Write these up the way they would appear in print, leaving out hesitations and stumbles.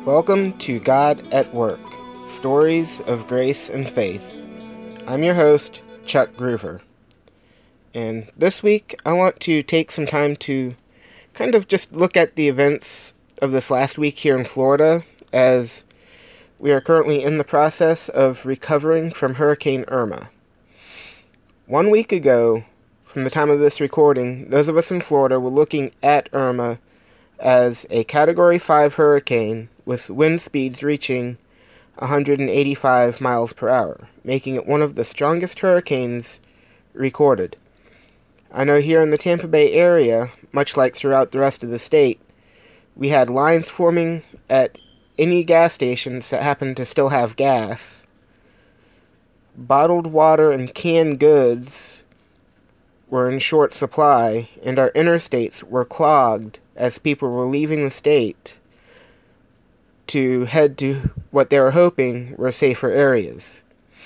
Welcome to God at Work, Stories of Grace and Faith. I'm your host, Chuck Groover. And this week, I want to take some time to kind of just look at the events of this last week here in Florida, as we are currently in the process of recovering from Hurricane Irma. 1 week ago, from the time of this recording, those of us in Florida were looking at Irma as a Category 5 hurricane with wind speeds reaching 185 miles per hour, making it one of the strongest hurricanes recorded. I know here in the Tampa Bay area, much like throughout the rest of the state, we had lines forming at any gas stations that happened to still have gas. Bottled water and canned goods were in short supply, and our interstates were clogged as people were leaving the state to head to what they were hoping were safer areas.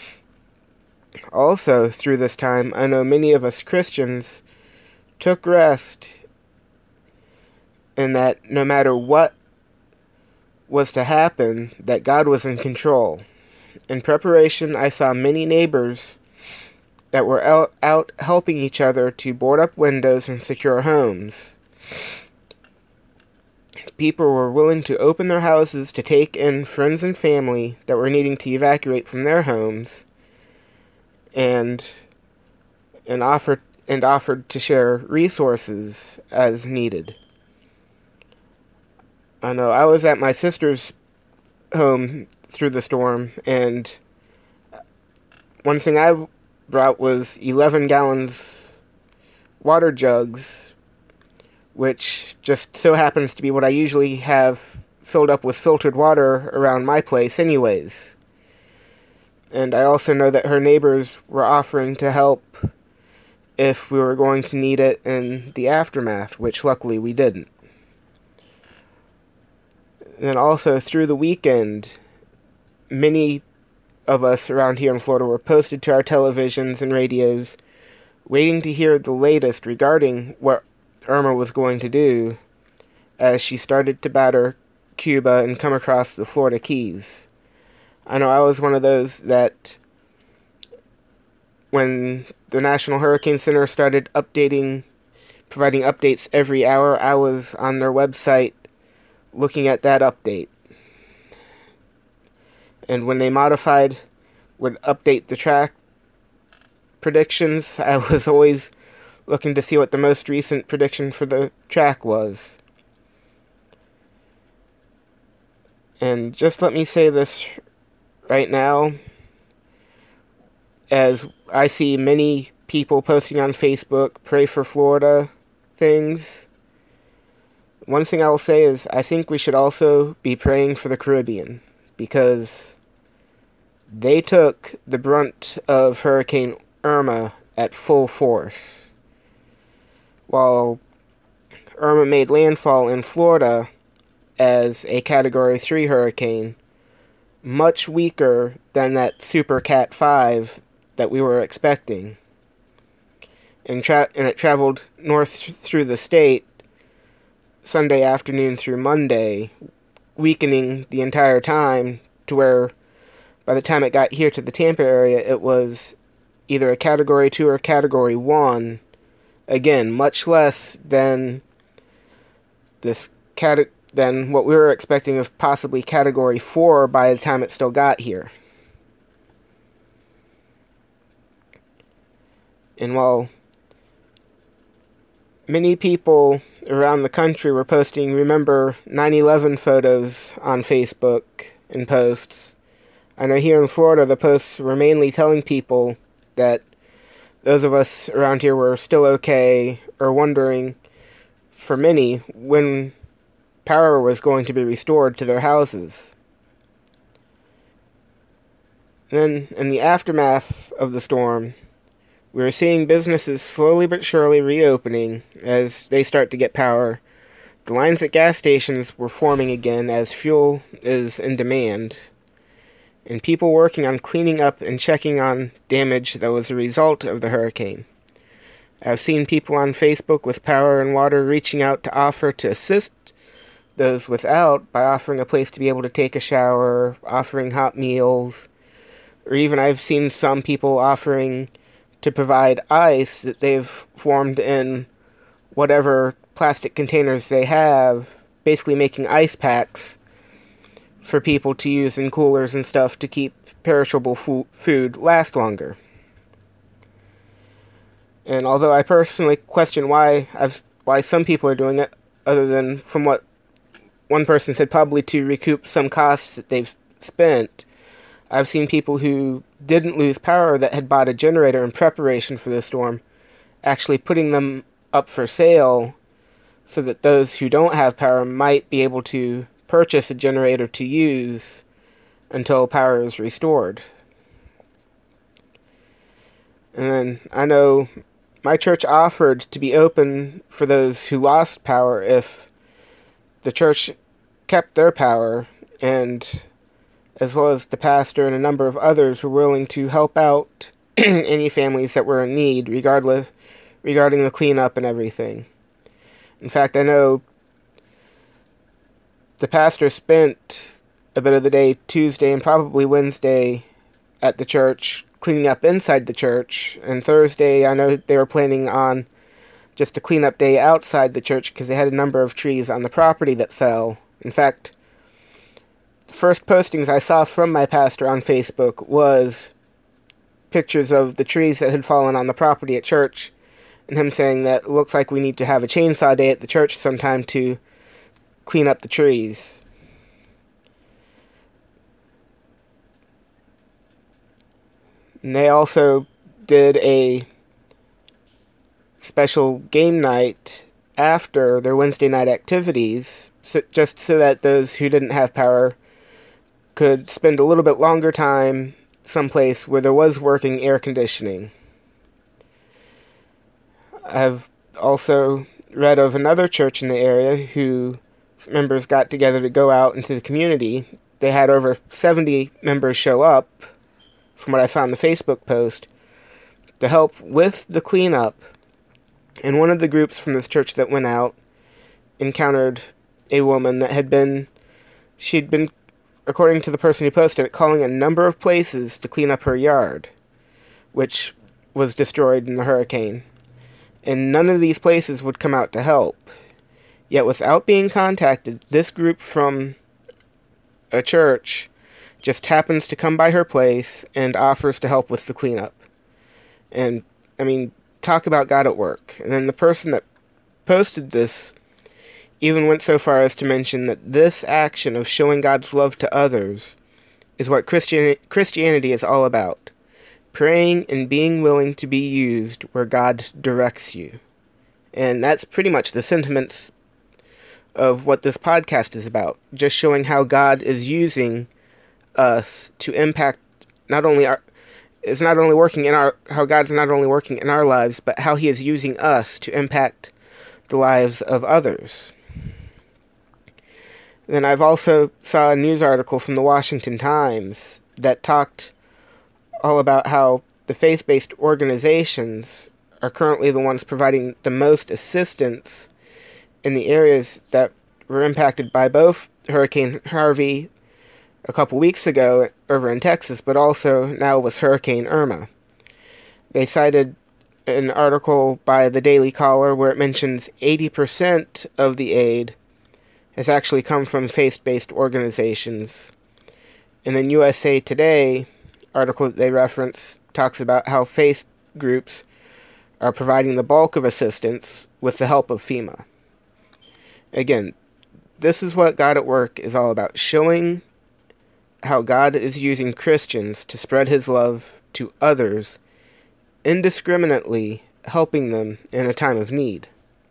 Also, through this time, I know many of us Christians took rest in that no matter what was to happen, that God was in control. In preparation, I saw many neighbors that were out helping each other to board up windows and secure homes. People were willing to open their houses to take in friends and family that were needing to evacuate from their homes, and offered to share resources as needed. I know I was at my sister's home through the storm, and one thing I brought was 11 gallons water jugs, which just so happens to be what I usually have filled up with filtered water around my place anyways. And I also know that her neighbors were offering to help if we were going to need it in the aftermath, which luckily we didn't. And then also through the weekend, many of us around here in Florida were posted to our televisions and radios, waiting to hear the latest regarding what Irma was going to do as she started to batter Cuba and come across the Florida Keys. I know I was one of those that when the National Hurricane Center started providing updates every hour, I was on their website looking at that update. And when they would update the track predictions, I was always looking to see what the most recent prediction for the track was. And just let me say this right now, as I see many people posting on Facebook, pray for Florida things. One thing I will say is I think we should also be praying for the Caribbean, because they took the brunt of Hurricane Irma at full force. While Irma made landfall in Florida as a Category 3 hurricane, much weaker than that Super Cat 5 that we were expecting. And it traveled north through the state Sunday afternoon through Monday, weakening the entire time to where by the time it got here to the Tampa area, it was either a Category 2 or Category 1. Again, much less than than what we were expecting of possibly Category 4 by the time it still got here. And while many people around the country were posting Remember 9/11 photos on Facebook and posts, I know here in Florida the posts were mainly telling people that those of us around here were still okay, or wondering, for many, when power was going to be restored to their houses. Then, in the aftermath of the storm, we were seeing businesses slowly but surely reopening as they start to get power. The lines at gas stations were forming again as fuel is in demand, and people working on cleaning up and checking on damage that was a result of the hurricane. I've seen people on Facebook with power and water reaching out to offer to assist those without by offering a place to be able to take a shower, offering hot meals, or even I've seen some people offering to provide ice that they've formed in whatever plastic containers they have, basically making ice packs for people to use in coolers and stuff to keep perishable food last longer. And although I personally question why some people are doing it, other than from what one person said, probably to recoup some costs that they've spent, I've seen people who didn't lose power that had bought a generator in preparation for the storm, actually putting them up for sale so that those who don't have power might be able to purchase a generator to use until power is restored. And then I know my church offered to be open for those who lost power if the church kept their power, and as well as the pastor and a number of others were willing to help out any families that were in need, regarding the cleanup and everything. In fact, I know the pastor spent a bit of the day Tuesday and probably Wednesday at the church cleaning up inside the church, and Thursday I know they were planning on just a cleanup day outside the church because they had a number of trees on the property that fell. In fact, the first postings I saw from my pastor on Facebook was pictures of the trees that had fallen on the property at church, and him saying that it looks like we need to have a chainsaw day at the church sometime to clean up the trees. And they also did a special game night after their Wednesday night activities, just so that those who didn't have power could spend a little bit longer time someplace where there was working air conditioning. I've also read of another church in the area who members got together to go out into the community. They had over 70 members show up, from what I saw in the Facebook post, to help with the cleanup. And one of the groups from this church that went out encountered a woman that she'd been, according to the person who posted it, calling a number of places to clean up her yard, which was destroyed in the hurricane. And none of these places would come out to help. Yet without being contacted, this group from a church just happens to come by her place and offers to help with the cleanup. And, I mean, talk about God at work. And then the person that posted this even went so far as to mention that this action of showing God's love to others is what Christianity is all about. Praying and being willing to be used where God directs you. And that's pretty much the sentiments of what this podcast is about. Just showing how God is using us to impact how God's not only working in our lives, but how He is using us to impact the lives of others. Then I've also saw a news article from the Washington Times that talked all about how the faith-based organizations are currently the ones providing the most assistance in the areas that were impacted by both Hurricane Harvey a couple weeks ago over in Texas, but also now with Hurricane Irma. They cited an article by the Daily Caller where it mentions 80% of the aid has actually come from faith-based organizations. And then USA Today article that they reference talks about how faith groups are providing the bulk of assistance with the help of FEMA. Again, this is what God at Work is all about, showing how God is using Christians to spread His love to others, indiscriminately helping them in a time of need.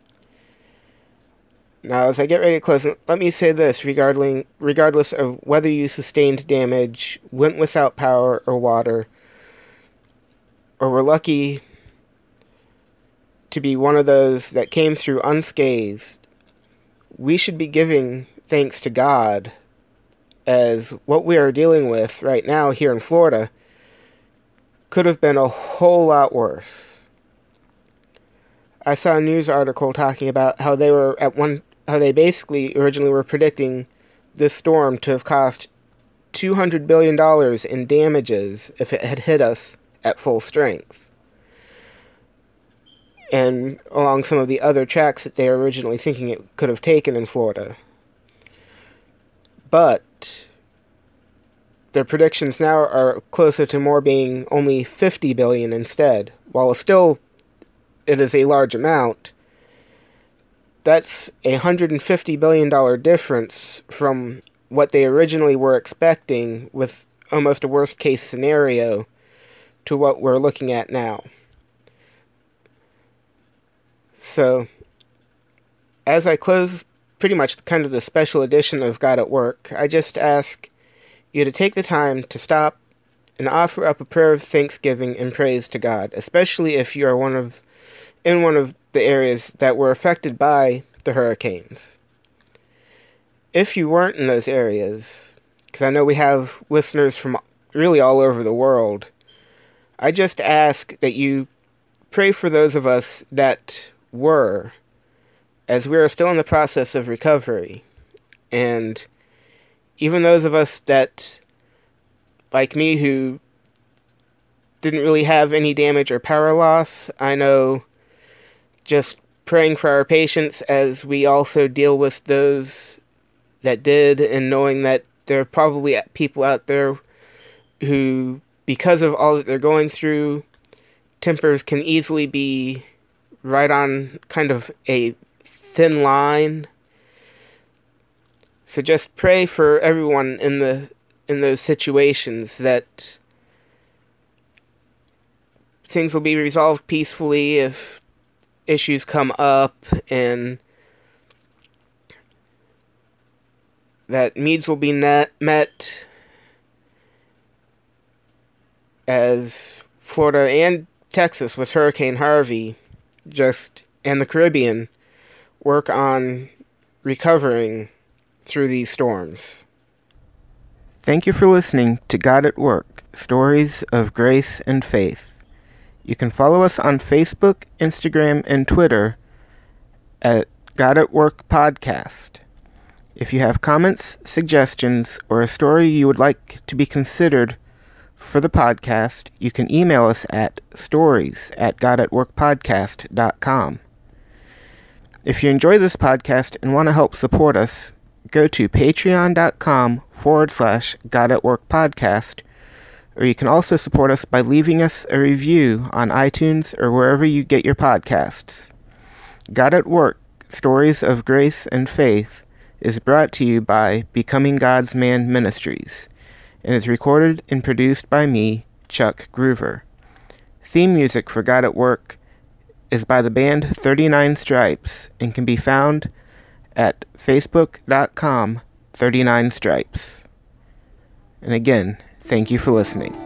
Now, as I get ready to close, let me say this regardless of whether you sustained damage, went without power or water, or were lucky to be one of those that came through unscathed, we should be giving thanks to God, as what we are dealing with right now here in Florida could have been a whole lot worse. I saw a news article talking about how they were at one how they basically originally were predicting this storm to have cost $200 billion in damages if it had hit us at full strength. And along some of the other tracks that they were originally thinking it could have taken in Florida. But their predictions now are closer to more being only $50 billion instead. While still it is a large amount, that's a $150 billion difference from what they originally were expecting, with almost a worst-case scenario, to what we're looking at now. So, as I close pretty much kind of the special edition of God at Work, I just ask you to take the time to stop and offer up a prayer of thanksgiving and praise to God, especially if you are in one of the areas that were affected by the hurricanes. If you weren't in those areas, because I know we have listeners from really all over the world, I just ask that you pray for those of us that were, as we are still in the process of recovery. And even those of us that, like me, who didn't really have any damage or power loss, I know just praying for our patients as we also deal with those that did, and knowing that there are probably people out there who, because of all that they're going through, tempers can easily be right on kind of a thin line. So just pray for everyone in those situations, that things will be resolved peacefully if issues come up, and that needs will be met, as Florida and Texas with Hurricane Harvey and the Caribbean work on recovering through these storms. Thank you for listening to God at Work, Stories of Grace and Faith. You can follow us on Facebook, Instagram, and Twitter at God at Work Podcast. If you have comments, suggestions, or a story you would like to be considered for the podcast, you can email us at stories@godatworkpodcast.com. If you enjoy this podcast and want to help support us, go to patreon.com/GodAtWorkPodcast, or you can also support us by leaving us a review on iTunes or wherever you get your podcasts. God at Work, Stories of Grace and Faith is brought to you by Becoming God's Man Ministries, and is recorded and produced by me, Chuck Groover. Theme music for God at Work is by the band 39 Stripes and can be found at facebook.com/39stripes. And again, thank you for listening.